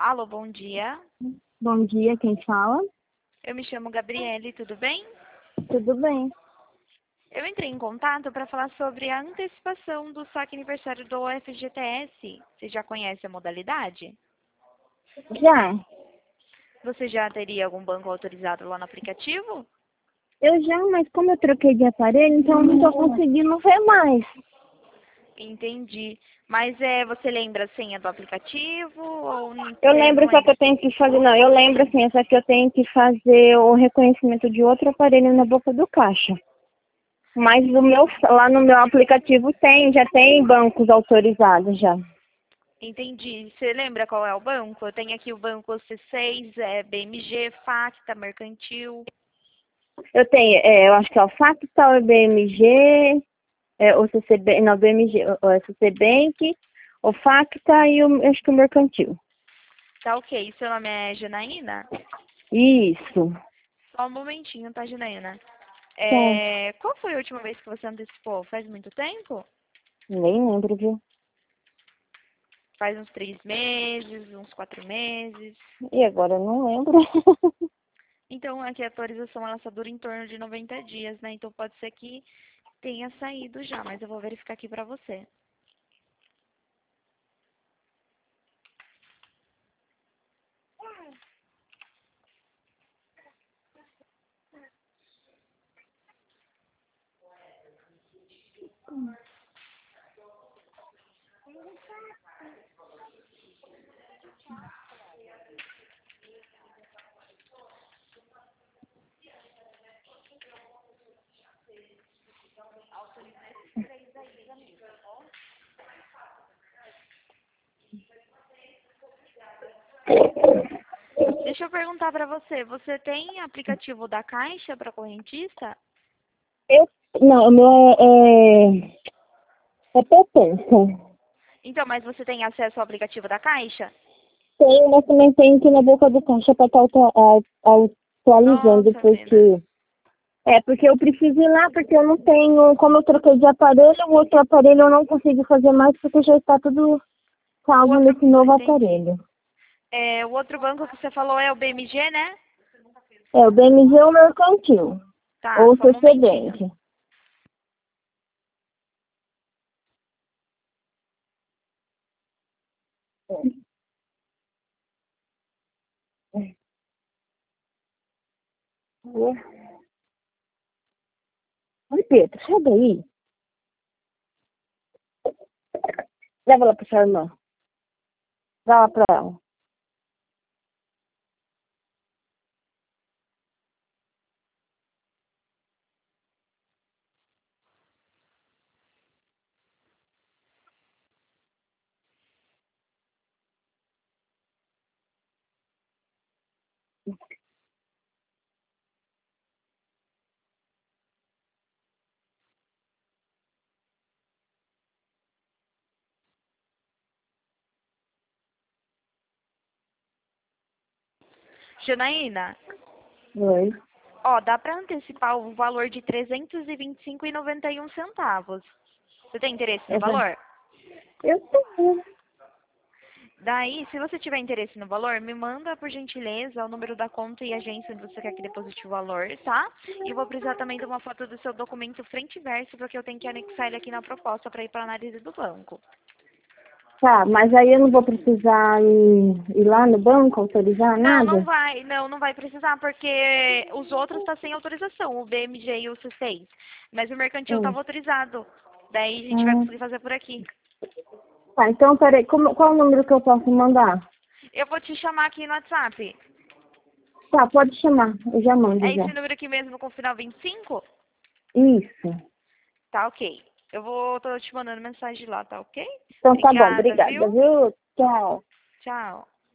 Alô, bom dia. Bom dia, quem fala? Eu me chamo Gabriele, tudo bem? Tudo bem. Eu entrei em contato para falar sobre a antecipação do saque aniversário do FGTS. Você já conhece a modalidade? Já. Você já teria algum banco autorizado lá no aplicativo? Eu já, mas como eu troquei de aparelho, então eu não estou conseguindo ver mais. Entendi. Mas você lembra a senha do aplicativo ou Eu você lembro não só que lembra? eu tenho que fazer, não, eu lembro assim, só que eu tenho que fazer o reconhecimento de outro aparelho na boca do caixa. Mas lá no meu aplicativo já tem bancos autorizados já. Entendi. Você lembra qual é o banco? Eu tenho aqui o banco C6, BMG, Facta, Mercantil. Eu acho que é o Factal, o BMG, o CCB, não, BMG, o CC Bank, o Facta e acho que o Mercantil. Tá ok. Seu nome é Janaína? Isso. Só um momentinho, tá, Janaína? Tá. Qual foi a última vez que você antecipou? Faz muito tempo? Nem lembro, viu? Faz uns 3 meses, uns 4 meses. E agora eu não lembro. Então, aqui a atualização ela só dura em torno de 90 dias, né? Então pode ser que tenha saído já, mas eu vou verificar aqui pra você. Deixa eu perguntar pra você, você tem aplicativo da Caixa para correntista? Eu, não, o meu é poupança. Então, mas você tem acesso ao aplicativo da Caixa? Tenho, mas também tenho que ir na boca do caixa para estar atualizando, Nossa, menina. porque eu preciso ir lá, porque eu não tenho, como eu troquei de aparelho, o outro aparelho eu não consigo fazer mais, porque já está tudo O salvo outro, nesse novo entendi. aparelho. O outro banco que você falou é o BMG, né? É o BMG ou o Mercantil, Tá, ou o só um CC momentinho. Bank. Oi, Pedro, sai daí. Leva lá para sua irmã. Dá lá para ela. Janaína, Oi. ó, dá pra antecipar o valor de 325,91 centavos. Você tem interesse no valor? Eu tenho. Daí, se você tiver interesse no valor, me manda, por gentileza, o número da conta e agência onde você quer que deposite o valor, tá? E eu vou precisar também de uma foto do seu documento frente e verso, porque eu tenho que anexar ele aqui na proposta para ir para análise do banco. Tá, mas aí eu não vou precisar ir lá no banco autorizar Não, não nada? vai, não vai precisar, porque os outros tá sem autorização, o BMG e o C6. Mas o mercantil Hum. estava autorizado. Daí a gente vai Hum. conseguir fazer por aqui. Tá, então peraí, qual o número que eu posso mandar? Eu vou te chamar aqui no WhatsApp. Tá, pode chamar, eu já mando É já. esse número aqui mesmo com o final 25? Isso. Tá, ok. Tô te mandando mensagem lá, tá ok? Então tá bom, Obrigada, obrigada, viu? viu? Tchau. Tchau.